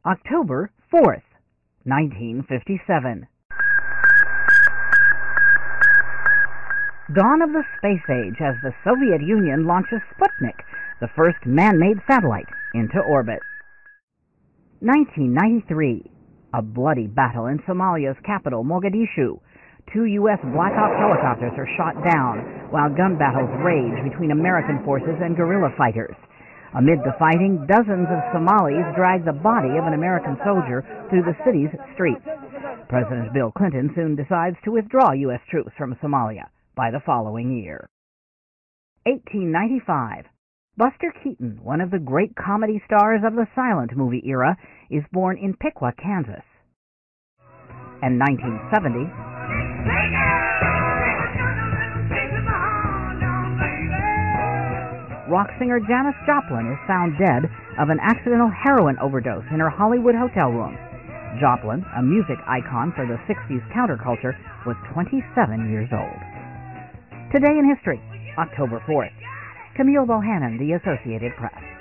October 4th, 1957. Dawn of the space age as the Soviet Union launches Sputnik, the first man-made satellite, into orbit. 1993. A bloody battle in Somalia's capital, Mogadishu. 2 U.S. Black Ops helicopters are shot down, while gun battles rage between American forces and guerrilla fighters. Amid the fighting, dozens of Somalis drag the body of an American soldier through the city's streets. President Bill Clinton soon decides to withdraw U.S. troops from Somalia by the following year. 1895. Buster Keaton, one of the great comedy stars of the silent movie era, is born in Piqua, Kansas. And 1970, rock singer Janis Joplin is found dead of an accidental heroin overdose in her Hollywood hotel room. Joplin, a music icon for the 60s counterculture, was 27 years old. Today in History, October 4th. Camille Bohannon, The Associated Press.